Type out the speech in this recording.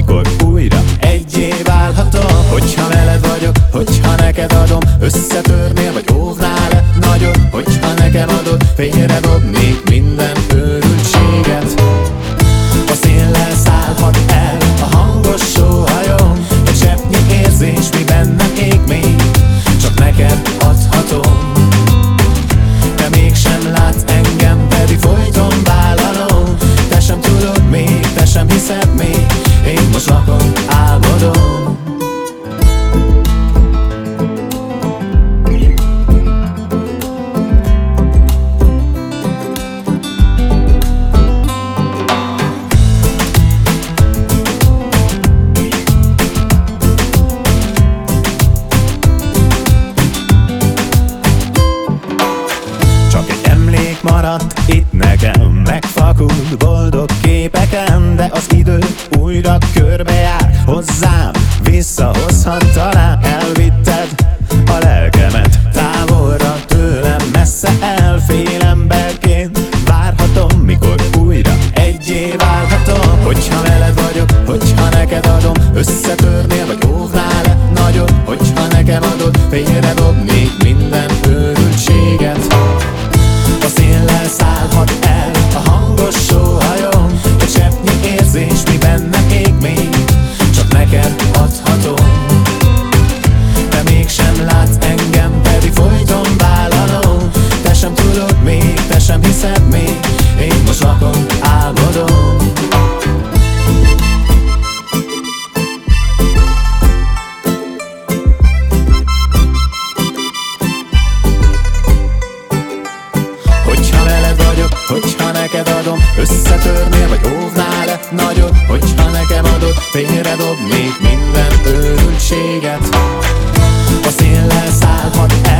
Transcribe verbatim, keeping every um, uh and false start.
mikor újra egyé válhatom. Hogyha veled vagyok, hogyha neked adom, összetörnél vagy óvnál-e nagyot? Hogyha nekem adod, félredobnék minden őrültséget. A széllel szállhat el a hangos sóhajom, egy cseppnyi érzés, mi bennem ég még, csak neked adhatom. Te mégsem látsz engem, pedig folyton vállalom. Te sem tudod még, te sem hiszed még, én most lakom, álmodom. Maradt itt nekem, megfakult boldog képeken, de az idő újra körbejár hozzám, visszahozhat talán. Elvitted a lelkemet távolra tőlem, messze el, félemberként várhatom, mikor újra egyé válhatom. Hogyha veled vagyok, hogyha neked adom, összetörnél vagy óvnál-e nagyot? Hogyha nekem adod, félredobnék minden őrültséget. A széllel szállhat el a hangos sóhajom, egy cseppnyi érzés, mi bennem ég még, csak neked adhatom. Te mégsem látsz engem, pedig folyton vállalom. Te sem tudod még, te sem hiszed még, én most lakom, álmodom. Hogyha veled vagyok, hogyha neked adom, összetörnél vagy óvnál-e nagyot? Hogyha nekem adod, félredobnék minden őrültséget. A széllel szállhat el